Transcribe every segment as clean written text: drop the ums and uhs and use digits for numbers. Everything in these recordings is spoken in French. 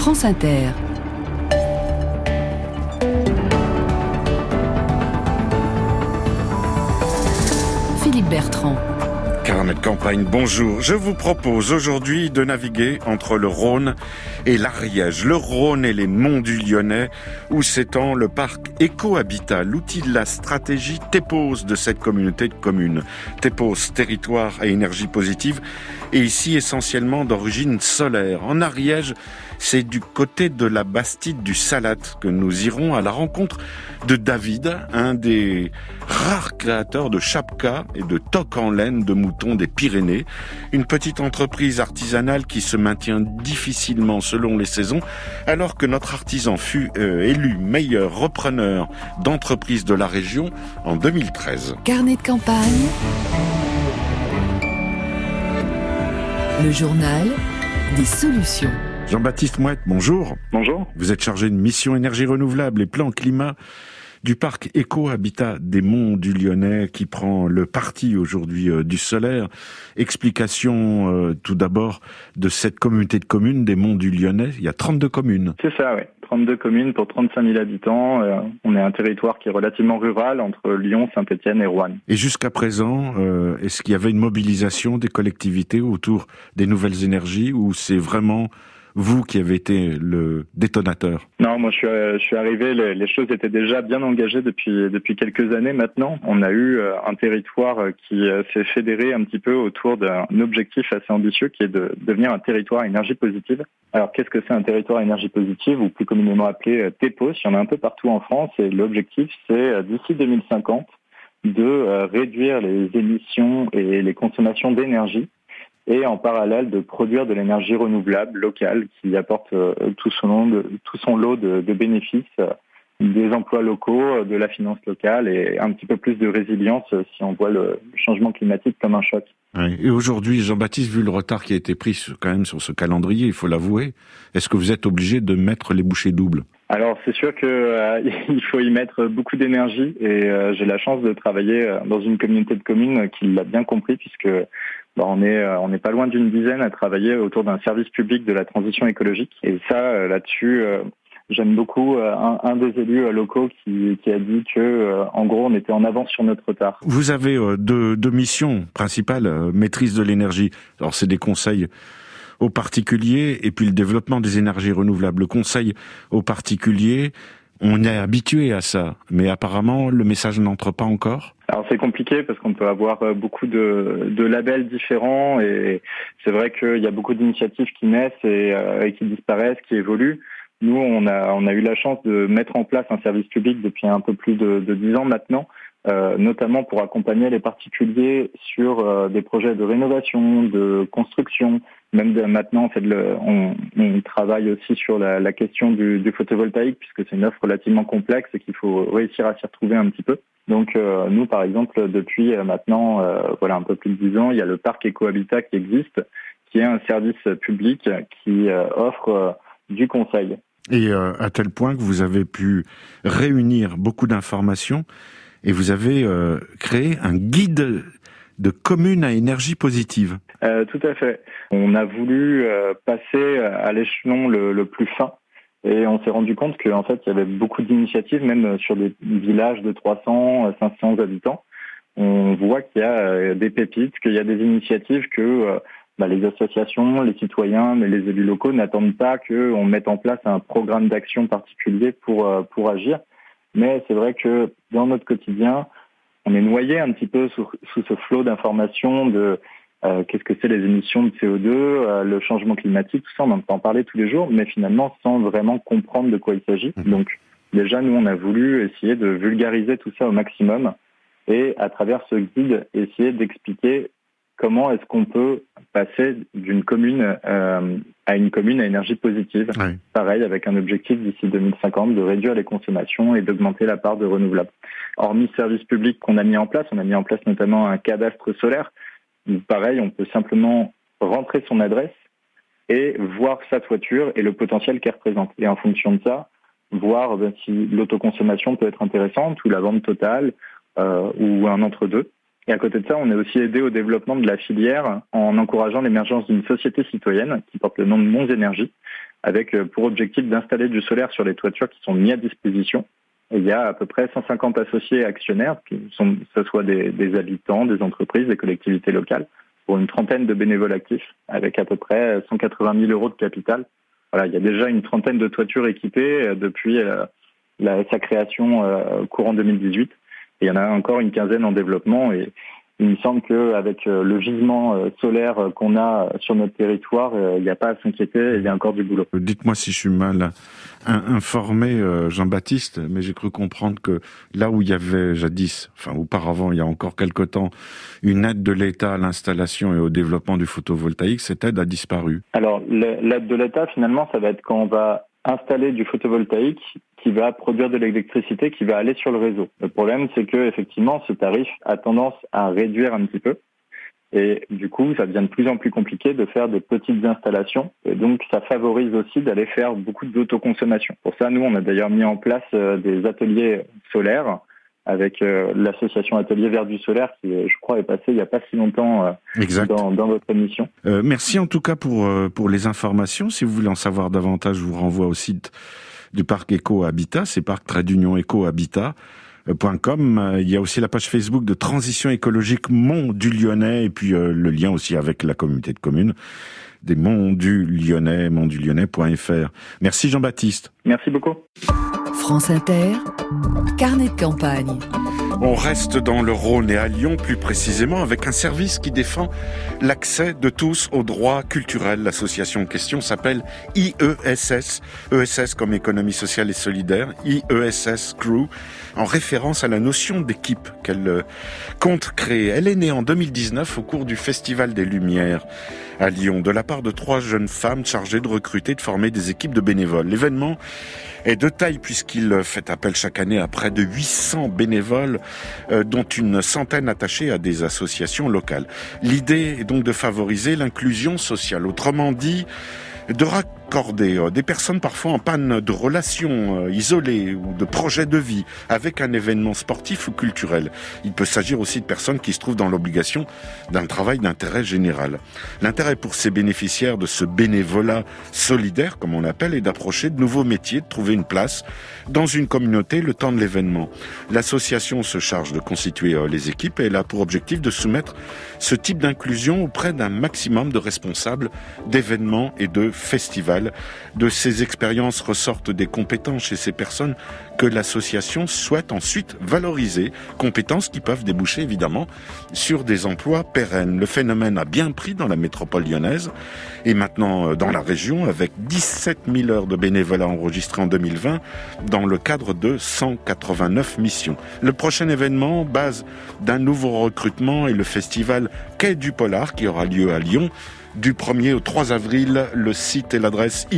France Inter. Philippe Bertrand. Carnet de campagne, bonjour. Je vous propose aujourd'hui de naviguer entre le Rhône et l'Ariège. Le Rhône et les monts du Lyonnais, où s'étend le parc Éco-Habitat, l'outil de la stratégie TEPOS de cette communauté de communes. TEPOS, territoire à énergie positive, et ici essentiellement d'origine solaire. En Ariège, c'est du côté de la Bastide du Salat que nous irons à la rencontre de David, un des rares créateurs de chapka et de toques en laine de moutons des Pyrénées. Une petite entreprise artisanale qui se maintient difficilement selon les saisons, alors que notre artisan fut élu meilleur repreneur d'entreprise de la région en 2013. Carnet de campagne. Le journal des solutions. Jean-Baptiste Mouette, bonjour. Bonjour. Vous êtes chargé de mission énergie renouvelable et plan climat du parc Éco-Habitat des Monts du Lyonnais qui prend le parti aujourd'hui du solaire. Explication tout d'abord de cette communauté de communes des Monts du Lyonnais. Il y a 32 communes. C'est ça, oui. 32 communes pour 35 000 habitants. On est un territoire qui est relativement rural entre Lyon, Saint-Étienne et Roanne. Et jusqu'à présent, est-ce qu'il y avait une mobilisation des collectivités autour des nouvelles énergies ou c'est vraiment vous qui avez été le détonateur? Non, moi je suis arrivé, les choses étaient déjà bien engagées depuis quelques années maintenant. On a eu un territoire qui s'est fédéré un petit peu autour d'un objectif assez ambitieux qui est de devenir un territoire à énergie positive. Alors qu'est-ce que c'est un territoire à énergie positive ou plus communément appelé TEPOS? Il y en a un peu partout en France et l'objectif c'est d'ici 2050 de réduire les émissions et les consommations d'énergie et en parallèle de produire de l'énergie renouvelable locale qui apporte tout son lot de bénéfices, des emplois locaux, de la finance locale et un petit peu plus de résilience si on voit le changement climatique comme un choc. Oui. Et aujourd'hui, Jean-Baptiste, vu le retard qui a été pris quand même sur ce calendrier, il faut l'avouer, est-ce que vous êtes obligé de mettre les bouchées doubles? Alors c'est sûr que il faut y mettre beaucoup d'énergie et j'ai la chance de travailler dans une communauté de communes qui l'a bien compris puisque on est pas loin d'une dizaine à travailler autour d'un service public de la transition écologique et ça là-dessus j'aime beaucoup un des élus locaux qui a dit que en gros on était en avance sur notre retard. Vous avez deux missions principales, maîtrise de l'énergie. Alors c'est des conseils aux particuliers et puis le développement des énergies renouvelables. Le conseil aux particuliers, on est habitué à ça, mais apparemment le message n'entre pas encore. Alors c'est compliqué parce qu'on peut avoir beaucoup de labels différents et c'est vrai qu'il y a beaucoup d'initiatives qui naissent et qui disparaissent, qui évoluent. Nous, on a eu la chance de mettre en place un service public depuis un peu plus de 10 ans maintenant, notamment pour accompagner les particuliers sur des projets de rénovation, de construction. Même maintenant, en fait, on travaille aussi sur la question du photovoltaïque puisque c'est une offre relativement complexe et qu'il faut réussir à s'y retrouver un petit peu. Donc nous, par exemple, depuis maintenant un peu plus de 10 ans, il y a le parc Éco-Habitat qui existe, qui est un service public qui offre du conseil. Et à tel point que vous avez pu réunir beaucoup d'informations et vous avez créé un guide de communes à énergie positive. Tout à fait. On a voulu passer à l'échelon le plus fin et on s'est rendu compte qu'en fait il y avait beaucoup d'initiatives, même sur des villages de 300, 500 habitants. On voit qu'il y a des pépites, qu'il y a des initiatives que les associations, les citoyens, mais les élus locaux n'attendent pas qu'on mette en place un programme d'action particulier pour agir. Mais c'est vrai que dans notre quotidien, on est noyé un petit peu sous ce flot d'informations de qu'est-ce que c'est les émissions de CO2, le changement climatique, tout ça, on entend parler tous les jours, mais finalement sans vraiment comprendre de quoi il s'agit. Donc déjà, nous, on a voulu essayer de vulgariser tout ça au maximum et à travers ce guide, essayer d'expliquer comment est-ce qu'on peut passer d'une commune à une commune à énergie positive. Oui. Pareil, avec un objectif d'ici 2050 de réduire les consommations et d'augmenter la part de renouvelables. Hormis service public qu'on a mis en place, on a mis en place notamment un cadastre solaire. Pareil, on peut simplement rentrer son adresse et voir sa toiture et le potentiel qu'elle représente. Et en fonction de ça, voir si l'autoconsommation peut être intéressante ou la vente totale ou un entre-deux. Et à côté de ça, on est aussi aidé au développement de la filière en encourageant l'émergence d'une société citoyenne qui porte le nom de Monts Énergie, avec pour objectif d'installer du solaire sur les toitures qui sont mis à disposition. Et il y a à peu près 150 associés actionnaires, que ce soit des habitants, des entreprises, des collectivités locales, pour une trentaine de bénévoles actifs, avec à peu près 180 000 euros de capital. Voilà, il y a déjà une trentaine de toitures équipées depuis sa création courant 2018. Et il y en a encore une quinzaine en développement. Et il me semble qu'avec le gisement solaire qu'on a sur notre territoire, il n'y a pas à s'inquiéter, il y a encore du boulot. Dites-moi si je suis mal informé, Jean-Baptiste, mais j'ai cru comprendre que là où il y avait jadis, auparavant, il y a encore quelque temps, une aide de l'État à l'installation et au développement du photovoltaïque, cette aide a disparu. Alors, l'aide de l'État, finalement, ça va être quand on va installer du photovoltaïque qui va produire de l'électricité qui va aller sur le réseau. Le problème, c'est que effectivement, ce tarif a tendance à réduire un petit peu. Et du coup, ça devient de plus en plus compliqué de faire des petites installations. Et donc, ça favorise aussi d'aller faire beaucoup d'autoconsommation. Pour ça, nous, on a d'ailleurs mis en place des ateliers solaires avec l'association Atelier Vert du Solaire qui, je crois, est passée il n'y a pas si longtemps dans votre émission. Merci en tout cas pour les informations. Si vous voulez en savoir davantage, je vous renvoie au site du parc Éco-Habitat, c'est parc-éco-habitat.com. Il y a aussi la page Facebook de Transition écologique Mont du Lyonnais et puis le lien aussi avec la communauté de communes des Monts du Lyonnais, montdulyonnais.fr. Merci Jean-Baptiste. Merci beaucoup. France Inter, carnet de campagne. On reste dans le Rhône et à Lyon, plus précisément, avec un service qui défend l'accès de tous aux droits culturels. L'association en question s'appelle IESS, ESS comme économie sociale et solidaire, IESS Crew, en référence à la notion d'équipe qu'elle compte créer. Elle est née en 2019 au cours du Festival des Lumières à Lyon, de la part de 3 jeunes femmes chargées de recruter et de former des équipes de bénévoles. L'événement est de taille puisqu'il fait appel chaque année à près de 800 bénévoles, dont une centaine attachés à des associations locales. L'idée est donc de favoriser l'inclusion sociale, autrement dit, de raccorder des personnes parfois en panne de relations isolées ou de projets de vie avec un événement sportif ou culturel. Il peut s'agir aussi de personnes qui se trouvent dans l'obligation d'un travail d'intérêt général. L'intérêt pour ces bénéficiaires de ce bénévolat solidaire, comme on l'appelle, est d'approcher de nouveaux métiers, de trouver une place dans une communauté le temps de l'événement. L'association se charge de constituer les équipes et elle a pour objectif de soumettre ce type d'inclusion auprès d'un maximum de responsables d'événements et de festivals. De ces expériences ressortent des compétences chez ces personnes que l'association souhaite ensuite valoriser, compétences qui peuvent déboucher évidemment sur des emplois pérennes. Le phénomène a bien pris dans la métropole lyonnaise et maintenant dans la région avec 17 000 heures de bénévolat enregistrées en 2020 dans le cadre de 189 missions. Le prochain événement, base d'un nouveau recrutement, est le festival Quai du Polar qui aura lieu à Lyon du 1er au 3 avril. Le site et l'adresse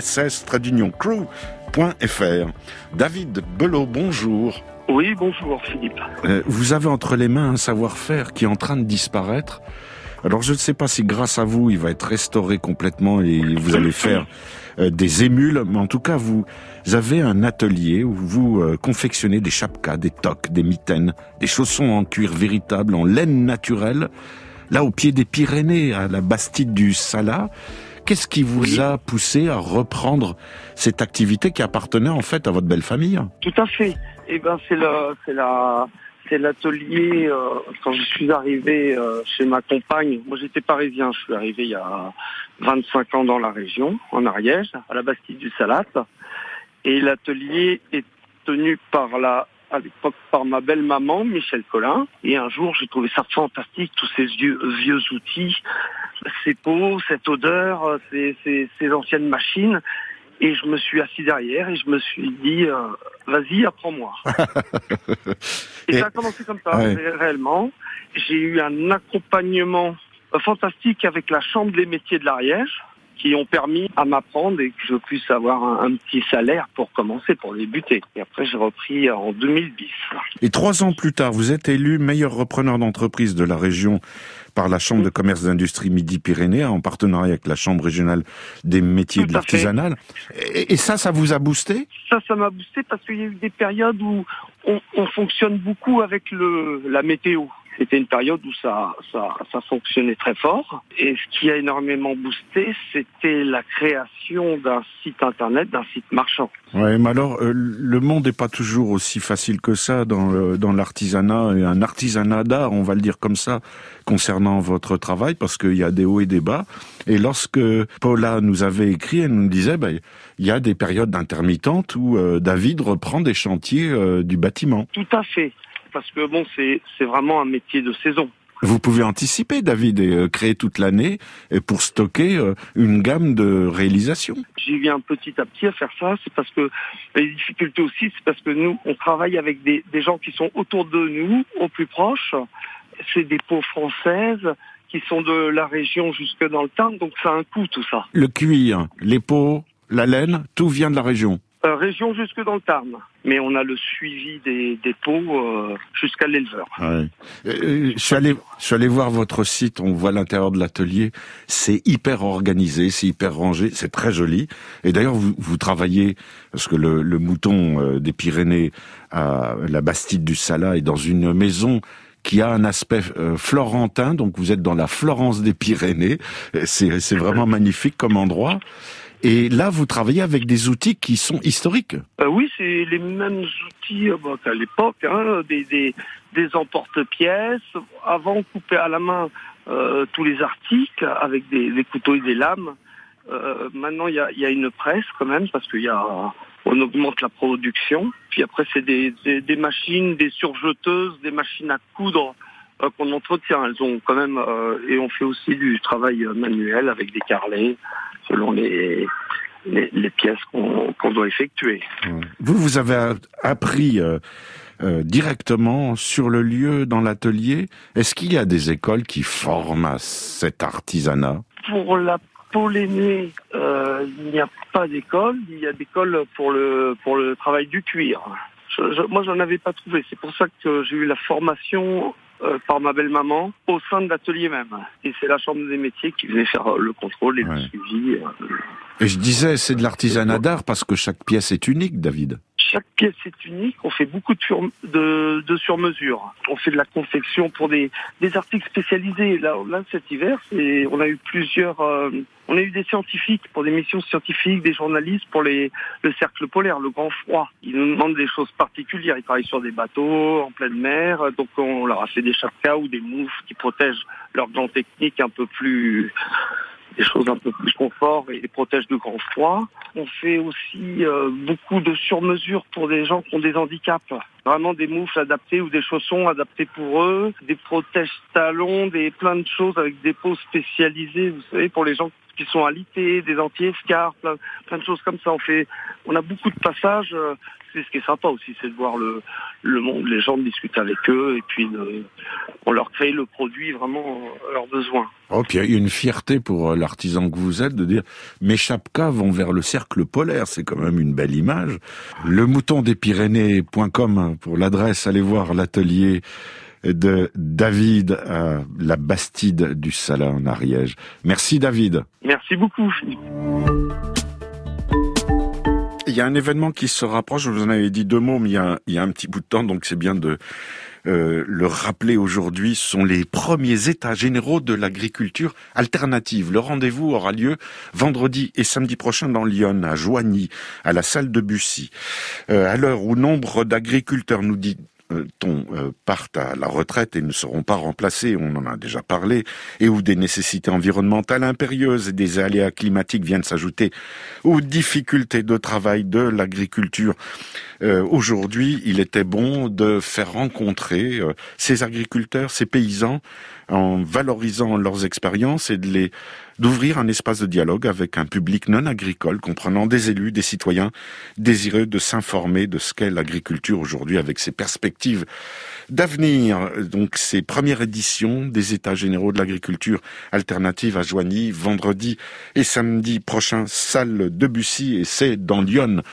iess-crew.fr. David Belot, bonjour. Oui, bonjour Philippe. Vous avez entre les mains un savoir-faire qui est en train de disparaître. Alors je ne sais pas si grâce à vous, il va être restauré complètement et vous allez faire des émules, mais en tout cas, vous avez un atelier où vous confectionnez des chapkas, des toques, des mitaines, des chaussons en cuir véritable, en laine naturelle, là au pied des Pyrénées, à la Bastide du Salat. Qu'est-ce qui vous a poussé à reprendre cette activité qui appartenait en fait à votre belle famille ? Tout à fait. Eh ben, c'est l'atelier, quand je suis arrivé chez ma compagne, moi j'étais parisien, je suis arrivé il y a 25 ans dans la région, en Ariège, à la Bastide du Salat, et l'atelier est tenu à l'époque par ma belle-maman, Michel Collin, et un jour j'ai trouvé ça fantastique, tous ces vieux outils, ces pots, cette odeur, ces anciennes machines. Et je me suis assis derrière et je me suis dit, vas-y, apprends-moi. et ça a commencé comme ça, réellement. J'ai eu un accompagnement fantastique avec la Chambre des métiers de l'Ariège, qui ont permis à m'apprendre et que je puisse avoir un petit salaire pour commencer, pour débuter. Et après, j'ai repris en 2010. Et 3 ans plus tard, vous êtes élu meilleur repreneur d'entreprise de la région par la Chambre de commerce d'industrie Midi-Pyrénées, en partenariat avec la Chambre régionale des métiers de l'artisanal. Et ça vous a boosté ? Ça m'a boosté parce qu'il y a eu des périodes où on fonctionne beaucoup avec la météo. c'était une période où ça fonctionnait très fort. Et ce qui a énormément boosté, c'était la création d'un site internet, d'un site marchand. Ouais, mais alors, le monde n'est pas toujours aussi facile que ça dans l'artisanat, et un artisanat d'art, on va le dire comme ça, concernant votre travail, parce qu'il y a des hauts et des bas. Et lorsque Paula nous avait écrit, elle nous disait, il y a des périodes intermittentes où David reprend des chantiers du bâtiment. Tout à fait, parce que c'est vraiment un métier de saison. Vous pouvez anticiper, David, et créer toute l'année pour stocker une gamme de réalisations. J'y viens petit à petit à faire ça, c'est parce que les difficultés aussi, c'est parce que nous, on travaille avec des gens qui sont autour de nous, au plus proche. C'est des peaux françaises qui sont de la région jusque dans le Tarn, donc ça a un coût tout ça. Le cuir, les peaux, la laine, tout vient de la région. Région jusque dans le Tarn, mais on a le suivi des peaux jusqu'à l'éleveur. Ouais. Je suis allé voir votre site, on voit l'intérieur de l'atelier, c'est hyper organisé, c'est hyper rangé, c'est très joli. Et d'ailleurs, vous travaillez, parce que le mouton des Pyrénées à la Bastide du Salat est dans une maison qui a un aspect florentin, donc vous êtes dans la Florence des Pyrénées, c'est vraiment magnifique comme endroit. Et là, vous travaillez avec des outils qui sont historiques. Oui, c'est les mêmes outils qu'à l'époque, des emporte-pièces. Avant, on coupait à la main tous les articles avec des couteaux et des lames. Maintenant, il y a une presse quand même, parce on augmente la production. Puis après, c'est des machines, des surjeteuses, des machines à coudre qu'on entretient. Elles ont quand même, et on fait aussi du travail manuel avec des carrelets, selon les pièces qu'on doit effectuer. Vous avez appris directement sur le lieu, dans l'atelier. Est-ce qu'il y a des écoles qui forment à cet artisanat ? Pour la Polénée, il n'y a pas d'école. Il y a d'école pour le travail du cuir. Moi, j'en avais pas trouvé. C'est pour ça que j'ai eu la formation par ma belle-maman au sein de l'atelier même. Et c'est la chambre des métiers qui venait faire le contrôle et le suivi. Et je disais, c'est de l'artisanat d'art parce que chaque pièce est unique, David. Chaque pièce est unique. On fait beaucoup de sur-mesure. On fait de la confection pour des articles spécialisés. Là, cet hiver, on a eu on a eu des scientifiques pour des missions scientifiques, des journalistes pour le cercle polaire, le grand froid. Ils nous demandent des choses particulières. Ils travaillent sur des bateaux, en pleine mer. Donc, on leur a fait des chapkas ou des moufles qui protègent leur gants techniques des choses un peu plus confort et les protègent de grand froid. On fait aussi beaucoup de sur-mesure pour des gens qui ont des handicaps. Vraiment des moufles adaptées ou des chaussons adaptés pour eux, des protège-talons, plein de choses avec des peaux spécialisées, vous savez, pour les gens qui sont alités, des anti-escarres, plein de choses comme ça. On a beaucoup de passages. C'est ce qui est sympa aussi, c'est de voir le monde, les gens, discuter avec eux et puis on leur crée le produit vraiment à leurs besoins. Oh, puis il y a une fierté pour l'artisan que vous êtes de dire mes chapkas vont vers le cercle polaire, c'est quand même une belle image. Le mouton des Pyrénées.com pour l'adresse, allez voir l'atelier de David à la Bastide du Salat en Ariège. Merci David. Merci beaucoup. Il y a un événement qui se rapproche, je vous en avais dit 2 mots, mais il y a un petit bout de temps, donc c'est bien de le rappeler aujourd'hui. Ce sont les premiers états généraux de l'agriculture alternative. Le rendez-vous aura lieu vendredi et samedi prochain dans l'Yonne, à Joigny, à la salle de Bussy. À l'heure où nombre d'agriculteurs, nous dit partent à la retraite et ne seront pas remplacés, on en a déjà parlé, et où des nécessités environnementales impérieuses et des aléas climatiques viennent s'ajouter aux difficultés de travail de l'agriculture. Aujourd'hui, il était bon de faire rencontrer ces agriculteurs, ces paysans, en valorisant leurs expériences et d'ouvrir un espace de dialogue avec un public non agricole, comprenant des élus, des citoyens désireux de s'informer de ce qu'est l'agriculture aujourd'hui avec ses perspectives d'avenir. Donc, ces premières éditions des États généraux de l'agriculture alternative à Joigny, vendredi et samedi prochain, salle de Bussy, et c'est dans l'Yonne.